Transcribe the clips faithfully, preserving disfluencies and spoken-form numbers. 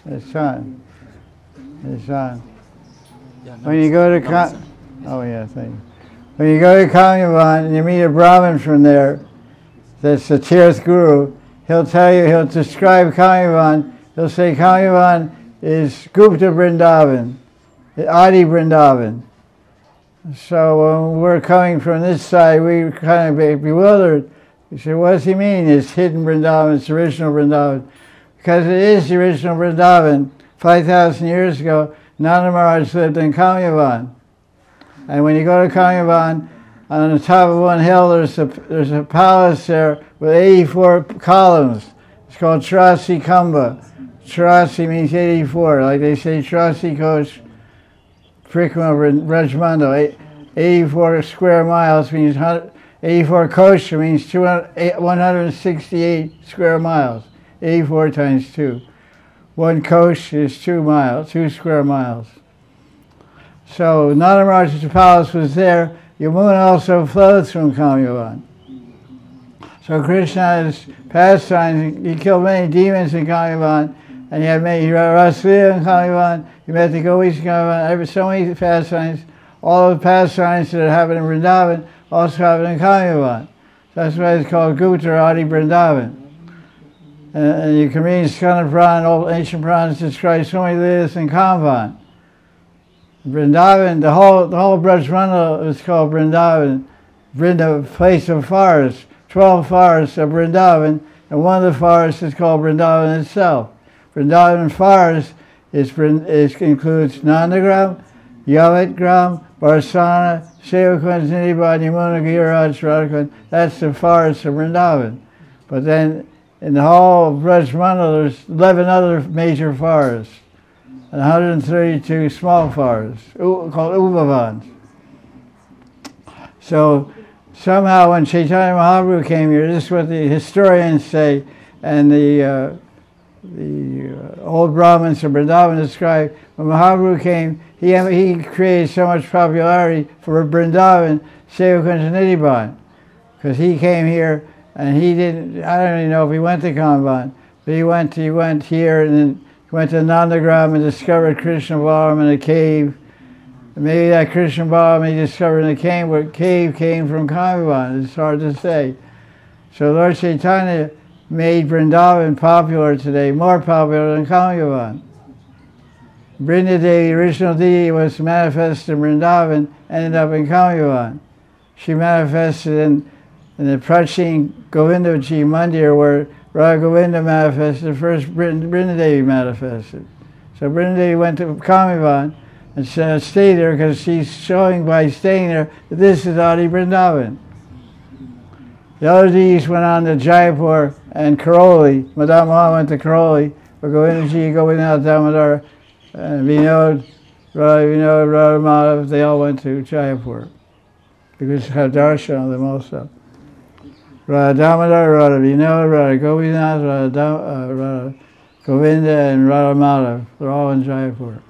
It's on. It's on. When you go to Kam- oh yeah, thank you. When you go to Kamyavan and you meet a Brahmin from there, that's the Tirth Guru, he'll tell you, he'll describe Kamyavan, he'll say Kamyavan is Gupta Vrindavan, Adi Vrindavan. So when we're coming from this side, we were kind of bewildered. We said, what does he mean? It's hidden Vrindavan, it's original Vrindavan. Because it is the original Vrindavan. five thousand years ago, Nanda Maharaj lived in Kamyavan. And when you go to Kamyavan, on the top of one hill, there's a, there's a palace there with eighty-four columns. It's called Trasi Kamba. Trasi means eighty-four, like they say Trasi Kosh Prikrama Rajmando. eighty-four square miles means eighty-four kosha means one hundred sixty-eight square miles. eighty-four times two. One kosh is two miles, two square miles. So Nanda Maharaj's palace was there. Yamuna also flows from Kamyavan. So Krishna's pastimes, he killed many demons in Kamyavan, and he had many, he had Raslila in Kamyavan, he met the gopis in Kamyavan, every so many pastimes. All the pastimes that happen in Vrindavan also happen in Kamyavan. That's why it's called Gupta Adi Vrindavan. And, and you can read Skanda Purana, old ancient Puranas describe so many leelas in Kamyavan. Vrindavan, the whole the whole Brajmandala is called Vrindavan, Vrinda, place of forests. Twelve forests of Vrindavan, and one of the forests is called Vrindavan itself. Vrindavan forest is, is includes Nandagram, Yavatgram, Barsana, Sevakund, Nidibad, Yamuna, Giriraj, Radhakund. That's the forest of Vrindavan. But then in the whole of Brajmandala, there's eleven other major forests, and one hundred thirty-two small forests, called Ubhavans. So somehow when Chaitanya Mahaprabhu came here, this is what the historians say, and the uh, the uh, old Brahmins of Vrindavan describe, when Mahaprabhu came, he, he created so much popularity for Vrindavan, Sevakund and Nidibad, because he came here and he didn't, I don't even know if he went to Kamyavan, but he went, he went here and then he went to Nandagram and discovered Krishna Balaram in a cave. And maybe that Krishna Balaram he discovered in the cave, but cave came from Kamyavan. It's hard to say. So Lord Chaitanya made Vrindavan popular today, more popular than Kamyavan. Vrinda Devi, original deity, was manifested in Vrindavan, ended up in Kamyavan. She manifested in, in the Prachin Govindaji Mandir, where Radha Govinda manifested, first Vrinda Devi manifested. So Vrinda Devi went to Kamyavan and stayed there because she's showing by staying there that this is Adi Vrindavan. The other deities went on to Jaipur and Karoli. Madame Mohan went to Karoli, but Govindaji, Govindanath Damodar, and Vinod, Radha Vinod, Radha Madhav, they all went to Jaipur because they had darshan of them also. Radha Damodar, Radha Vinod, Radha Govindanath, Radha, Dam, uh, Radha Govinda, and Radha Madhav. They're all in Jaipur.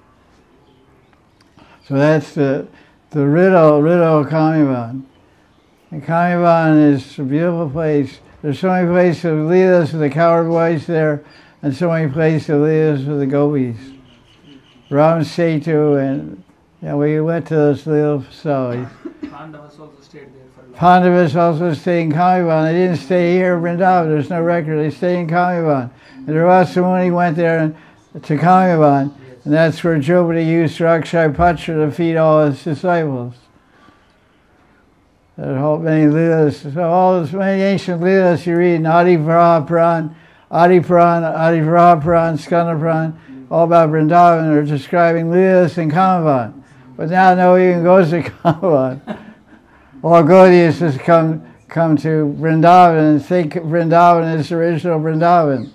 So that's the the riddle, riddle of Kamyavan. And Kamyavan is a beautiful place. There's so many places of leelas with the coward boys there, and so many places of leelas with the gopis. Ram Setu, and yeah, we went to those little facilities. Pandavas also stayed there for a long time. Pandavas also stayed in Kamyavan. They didn't stay here in Vrindavan. There's no record. They stayed in Kamyavan. And Durvasa Muni went there and, to Kamyavan, and that's where Draupadi used Rakshay Patra to feed all his disciples. There are whole many leelas. So all those many ancient leelas you read in Adi Varaha Puran, Adi Puran, Adi Varaha Puran, Skanda Puran, all about Vrindavan are describing leelas in Kamyavan. But now no one even goes to Kamyavan. All Gaudiyas just come come to Vrindavan and think Vrindavan is the original Vrindavan.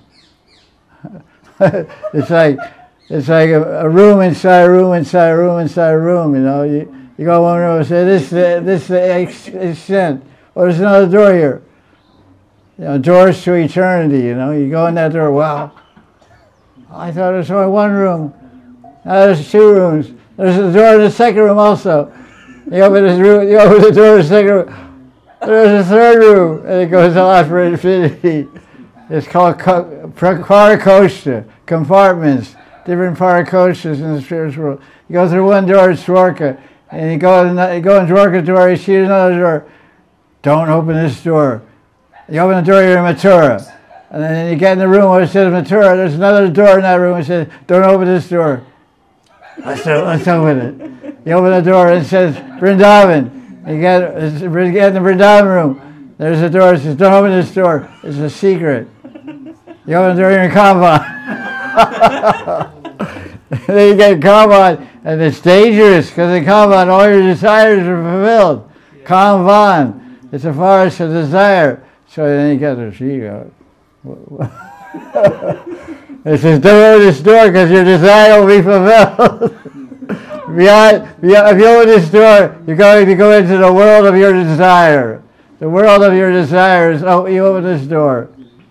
It's like it's like a, a room inside a room inside a room inside a room. You know, you you go one room and say this this is the extent. Oh, there's another door here. You know, doors to eternity. You know, you go in that door. Wow, I thought there was only one room. Now there's two rooms. There's a door in the second room also. You open this room. You open the door in the second room. There's a third room, and it goes on for infinity. It's called Prakarkosha, compartments. different parakoshas in the spiritual world. You go through one door, it's Dwarka. And you go, you go in Dwarka door, you see another door. Don't open this door. You open the door, you're in Mathura. And then you get in the room where it says Mathura, there's another door in that room that says, don't open this door. Let's, do, let's open it. You open the door and it says Vrindavan. You get, you get in the Vrindavan room. There's a door that says, don't open this door. It's a secret. You open the door, you're in Kanvan. Then you get Kanvan, and it's dangerous because in Kanvan all your desires are fulfilled. Kanvan, it's a forest of desire. So then you get this, you go. It says, don't open this door because your desire will be fulfilled. beyond, beyond, if you open this door, you're going to go into the world of your desire. The world of your desires, oh, you open this door.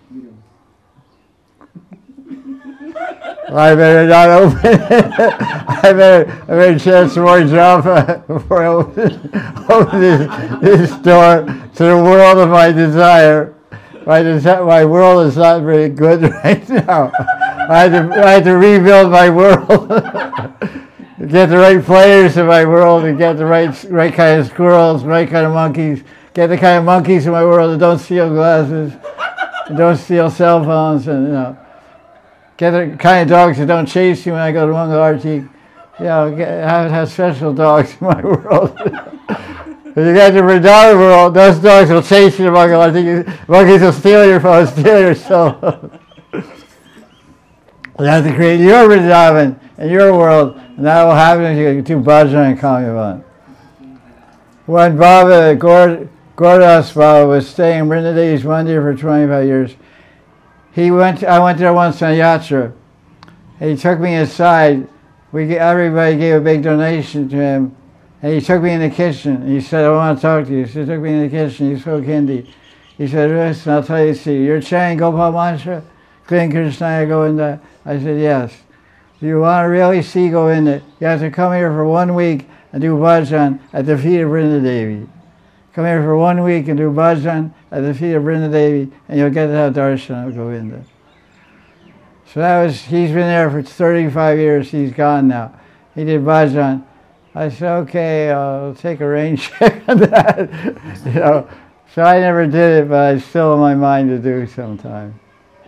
Well, I better not open it. I better, I better chant some more japa before I open, open this, this door to the world of my desire. My, desi- my world is not very good right now. I have to, I have to rebuild my world. Get the right players in my world and get the right, right kind of squirrels, right kind of monkeys. Get the kind of monkeys in my world that don't steal glasses, and don't steal cell phones, and you know. Get the kind of dogs that don't chase you when I go to Mangalarti. You know, get, have, have special dogs in my world. If you get to Vrindavan world, those dogs will chase you to Mangalarti. Monkeys will steal your phone, steal your cell phone. You have to create your Vrindavan in your world, and that will happen if you do bhajan and Kamyavan. When Baba, Gaur, Gaurdas Baba was staying in Vrindadevi's Mandir for twenty-five years, He went. I went there once on a yatra. He took me aside. We everybody gave a big donation to him, and he took me in the kitchen. And he said, "I want to talk to you." So he took me in the kitchen. He spoke Hindi. He said, "Listen, I'll tell you. See, you're chanting Gopal mantra, Klin Krishnaya Govinda." I said, "Yes." If you want to really see Govinda, you have to come here for one week and do bhajan at the feet of Vrindadevi. Come here for one week and do bhajan at the feet of Vrindadevi, and you'll get to have darshan of Govinda. So that was, he's been there for thirty-five years, he's gone now. He did bhajan. I said, okay, I'll take a rain check on that. You know, so I never did it, but it's still in my mind to do sometime.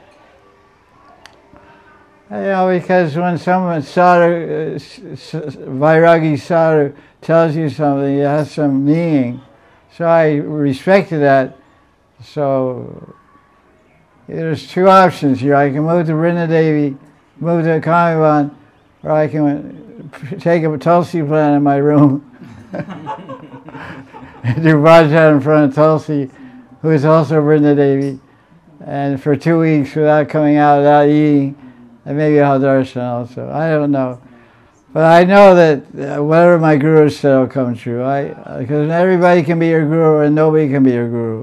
You know, because when someone, sadhu, uh, Vairagi sadhu, tells you something, it has some meaning. So I respected that. So there's two options here. I can move to Vrindadevi, move to Kamyavan, or I can take a Tulsi plant in my room and do bhajan in front of Tulsi, who is also Vrindadevi, and for two weeks without coming out, without eating, and maybe I'll darshan also. I don't know. But I know that uh, whatever my guru said will come true. I because everybody can be your guru and nobody can be your guru.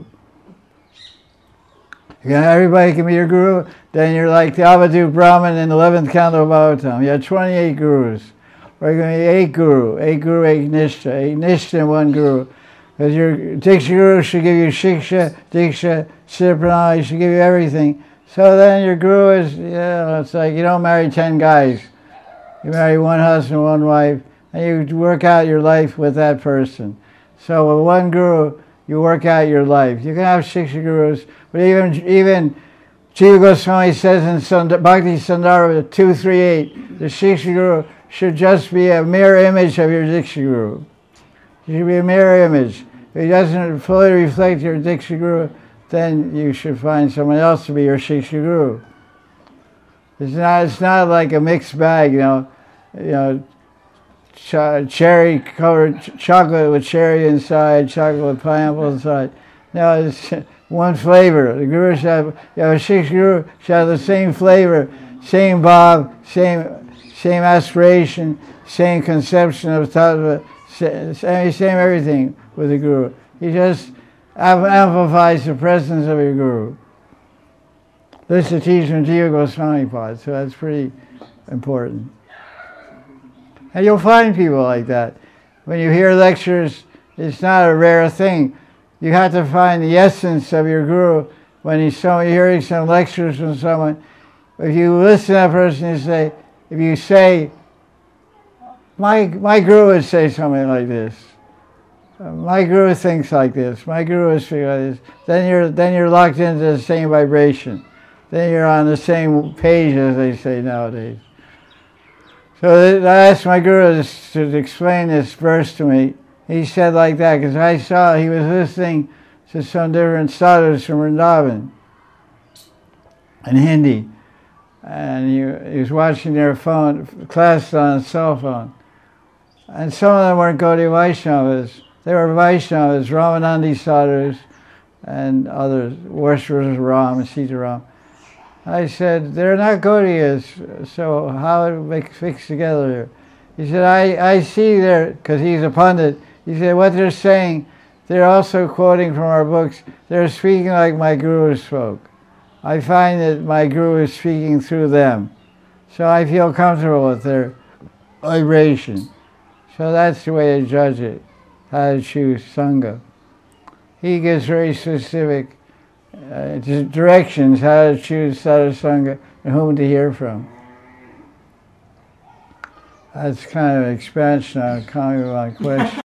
If everybody can be your guru, then you're like the Avadut Brahman in the eleventh canto of Bhagavatam. You have twenty-eight gurus. Or you're going to be eight guru, eight guru, eight nishta, eight nishta and one guru. Because your Diksha guru should give you shiksha, diksha, siddha pranama, he should give you everything. So then your guru is, you know, it's like you don't marry ten guys. You marry one husband, one wife, and you work out your life with that person. So with one guru, you work out your life. You can have shiksha gurus, but even even Jiva Goswami says in Sund- Bhakti Sandarbha two thirty-eight, the shiksha guru should just be a mirror image of your diksha guru. He should be a mirror image. If he doesn't fully reflect your diksha guru, then you should find someone else to be your shiksha guru. It's not. It's not like a mixed bag, you know. You know, ch- cherry covered ch- chocolate with cherry inside, chocolate with pineapple inside. No, it's one flavor. The guru should have, you have a shiksha guru should have the same flavor, same bhav, same same aspiration, same conception of tattva, same, same everything with the guru. He just amplifies the presence of your guru. This is a teaching from Jiva Goswami Pad, so that's pretty important. And you'll find people like that. When you hear lectures, it's not a rare thing. You have to find the essence of your guru. When he's so, you're hearing some lectures from someone, if you listen to that person, you say, if you say, my, my guru would say something like this, uh, my guru thinks like this, my guru is like this, then you're, then you're locked into the same vibration. Then you're on the same page, as they say nowadays. So I asked my guru to explain this verse to me. He said like that, because I saw he was listening to some different sadhus from Vrindavan in Hindi. And he, he was watching their phone, class on a cell phone. And some of them weren't Gaudiya Vaishnavas. They were Vaishnavas, Ramanandi sadhus, and others, worshippers of Ram and Sita Ram. I said, they're not Gaudiyas, so how it makes fix together here? He said, I, I see there, because he's a pundit, he said, what they're saying, they're also quoting from our books, they're speaking like my guru spoke. I find that my guru is speaking through them. So I feel comfortable with their vibration. So that's the way to judge it, how to choose Sangha. He gives very specific Uh, directions how to choose sadhusanga and whom to hear from. That's kind of expansion on a comment on question.